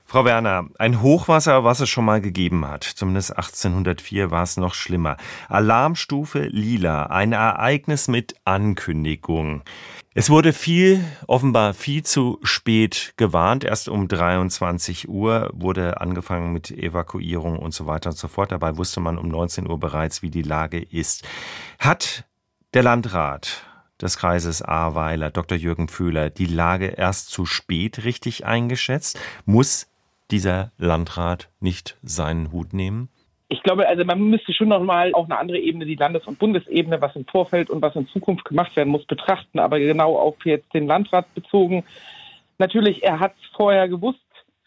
Frau Werner, ein Hochwasser, was es schon mal gegeben hat. Zumindest 1804 war es noch schlimmer. Alarmstufe Lila, ein Ereignis mit Ankündigung. Es wurde offenbar viel zu spät gewarnt. Erst um 23 Uhr wurde angefangen mit Evakuierung und so weiter und so fort. Dabei wusste man um 19 Uhr bereits, wie die Lage ist. Hat der Landrat des Kreises Ahrweiler, Dr. Jürgen Pfühler, die Lage erst zu spät richtig eingeschätzt? Muss dieser Landrat nicht seinen Hut nehmen? Ich glaube, also man müsste schon nochmal auch eine andere Ebene, die Landes- und Bundesebene, was im Vorfeld und was in Zukunft gemacht werden muss, betrachten. Aber genau auf jetzt den Landrat bezogen. Natürlich, er hat es vorher gewusst.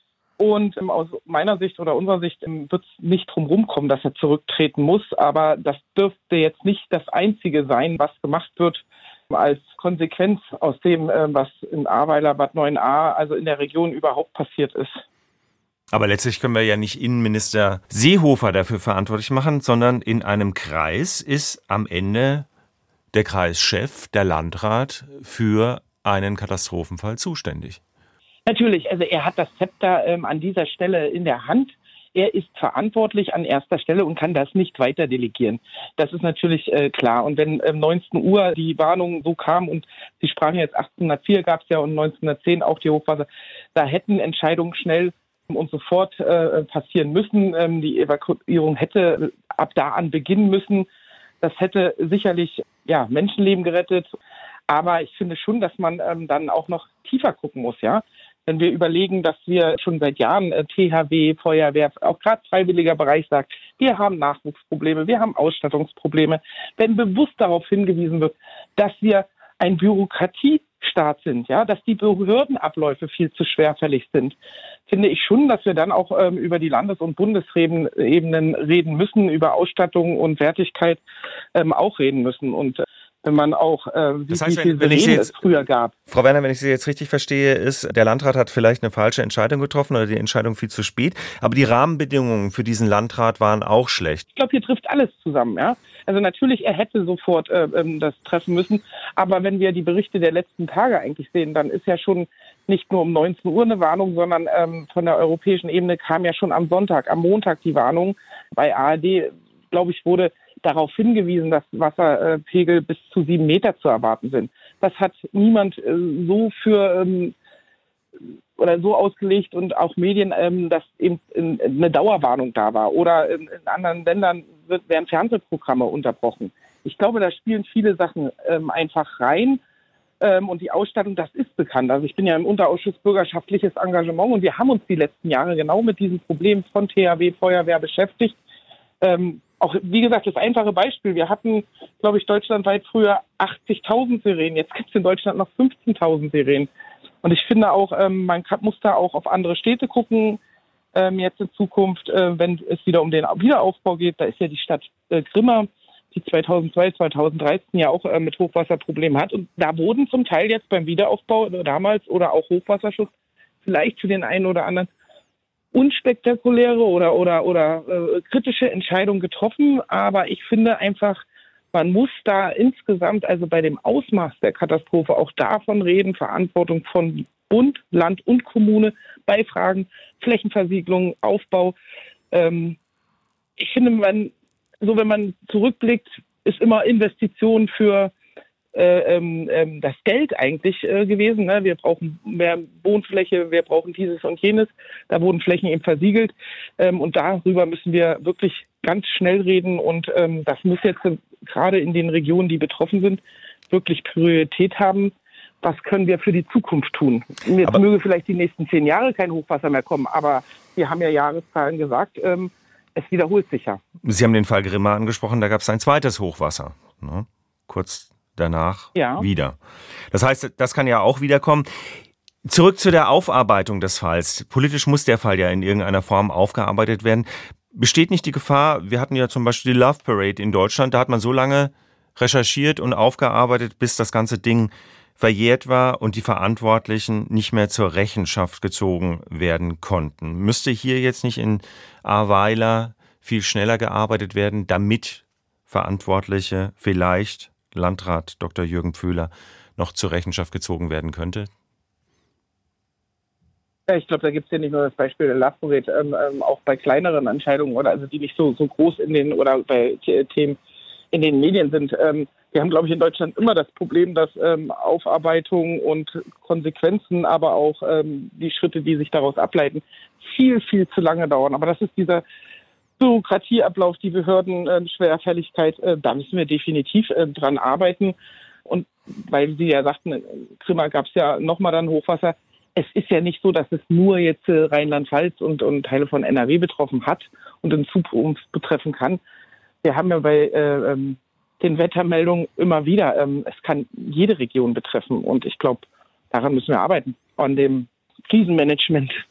Und aus meiner Sicht oder unserer Sicht wird es nicht drum rumkommen, dass er zurücktreten muss. Aber das dürfte jetzt nicht das Einzige sein, was gemacht wird als Konsequenz aus dem, was in Ahrweiler, Bad 9a, also in der Region überhaupt passiert ist. Aber letztlich können wir ja nicht Innenminister Seehofer dafür verantwortlich machen, sondern in einem Kreis ist am Ende der Kreischef, der Landrat, für einen Katastrophenfall zuständig. Natürlich, also er hat das Zepter an dieser Stelle in der Hand. Er ist verantwortlich an erster Stelle und kann das nicht weiter delegieren. Das ist natürlich klar. Und wenn 19 Uhr die Warnung so kam und Sie sprachen jetzt 1804 gab es ja und 1910 auch die Hochwasser, da hätten Entscheidungen schnell und sofort passieren müssen. Die Evakuierung hätte ab da an beginnen müssen. Das hätte sicherlich Menschenleben gerettet. Aber ich finde schon, dass man dann auch noch tiefer gucken muss, ja. Wenn wir überlegen, dass wir schon seit Jahren THW, Feuerwehr, auch gerade freiwilliger Bereich sagt, wir haben Nachwuchsprobleme, wir haben Ausstattungsprobleme. Wenn bewusst darauf hingewiesen wird, dass wir ein Bürokratiestaat sind, ja, dass die Behördenabläufe viel zu schwerfällig sind, finde ich schon, dass wir dann auch über die Landes- und Bundesebenen reden müssen, über Ausstattung und Wertigkeit auch reden müssen. Und wenn man auch das heißt, wie wenn ich viel es früher gab. Frau Werner, wenn ich Sie jetzt richtig verstehe, ist, der Landrat hat vielleicht eine falsche Entscheidung getroffen oder die Entscheidung viel zu spät, aber die Rahmenbedingungen für diesen Landrat waren auch schlecht. Ich glaube, hier trifft alles zusammen, ja. Also natürlich, er hätte sofort das treffen müssen, aber wenn wir die Berichte der letzten Tage eigentlich sehen, dann ist ja schon nicht nur um 19 Uhr eine Warnung, sondern von der europäischen Ebene kam ja schon am Montag die Warnung. Bei ARD, glaube ich, wurde darauf hingewiesen, dass Wasserpegel bis zu 7 Meter zu erwarten sind. Das hat niemand so so ausgelegt und auch Medien, dass eben eine Dauerwarnung da war. Oder in anderen Ländern werden Fernsehprogramme unterbrochen. Ich glaube, da spielen viele Sachen einfach rein. Und die Ausstattung, das ist bekannt. Also ich bin ja im Unterausschuss Bürgerschaftliches Engagement und wir haben uns die letzten Jahre genau mit diesem Problem von THW, Feuerwehr beschäftigt. Auch, wie gesagt, das einfache Beispiel. Wir hatten, glaube ich, deutschlandweit früher 80.000 Sirenen. Jetzt gibt es in Deutschland noch 15.000 Sirenen. Und ich finde auch, man muss da auch auf andere Städte gucken, jetzt in Zukunft, wenn es wieder um den Wiederaufbau geht. Da ist ja die Stadt Grimma, die 2002, 2013 ja auch mit Hochwasserproblemen hat. Und da wurden zum Teil jetzt beim Wiederaufbau damals oder auch Hochwasserschutz vielleicht für den einen oder anderen unspektakuläre oder kritische Entscheidungen getroffen. Aber ich finde einfach, man muss da insgesamt, also bei dem Ausmaß der Katastrophe, auch davon reden, Verantwortung von Bund, Land und Kommune bei Fragen Flächenversiegelung, Aufbau. Ich finde, wenn man zurückblickt, ist immer Investition für das Geld eigentlich gewesen. Ne? Wir brauchen mehr Wohnfläche, wir brauchen dieses und jenes. Da wurden Flächen eben versiegelt. Und darüber müssen wir wirklich ganz schnell reden. Und das muss jetzt gerade in den Regionen, die betroffen sind, wirklich Priorität haben. Was können wir für die Zukunft tun? Jetzt möge vielleicht die nächsten 10 Jahre kein Hochwasser mehr kommen, aber wir haben ja Jahreszahlen gesagt, es wiederholt sich ja. Sie haben den Fall Grimma angesprochen, da gab es ein zweites Hochwasser, ne? Kurz danach wieder. Das heißt, das kann ja auch wiederkommen. Zurück zu der Aufarbeitung des Falls. Politisch muss der Fall ja in irgendeiner Form aufgearbeitet werden. Besteht nicht die Gefahr, wir hatten ja zum Beispiel die Love Parade in Deutschland, da hat man so lange recherchiert und aufgearbeitet, bis das ganze Ding verjährt war und die Verantwortlichen nicht mehr zur Rechenschaft gezogen werden konnten. Müsste hier jetzt nicht in Ahrweiler viel schneller gearbeitet werden, damit Verantwortliche, vielleicht Landrat Dr. Jürgen Pfühler, noch zur Rechenschaft gezogen werden könnte? Ja, ich glaube, da gibt es ja nicht nur das Beispiel der Lafroret, auch bei kleineren Entscheidungen oder also die nicht so groß in den oder bei Themen in den Medien sind. Wir haben, glaube ich, in Deutschland immer das Problem, dass Aufarbeitung und Konsequenzen, aber auch die Schritte, die sich daraus ableiten, viel, viel zu lange dauern. Aber das ist dieser Bürokratieablauf, die Behörden, Schwerfälligkeit, da müssen wir definitiv dran arbeiten. Und weil Sie ja sagten, in Grimma gab es ja nochmal dann Hochwasser. Es ist ja nicht so, dass es nur jetzt Rheinland-Pfalz und Teile von NRW betroffen hat und in Zukunft betreffen kann. Wir haben ja bei den Wettermeldungen immer wieder, es kann jede Region betreffen. Und ich glaube, daran müssen wir arbeiten, an dem Krisenmanagement.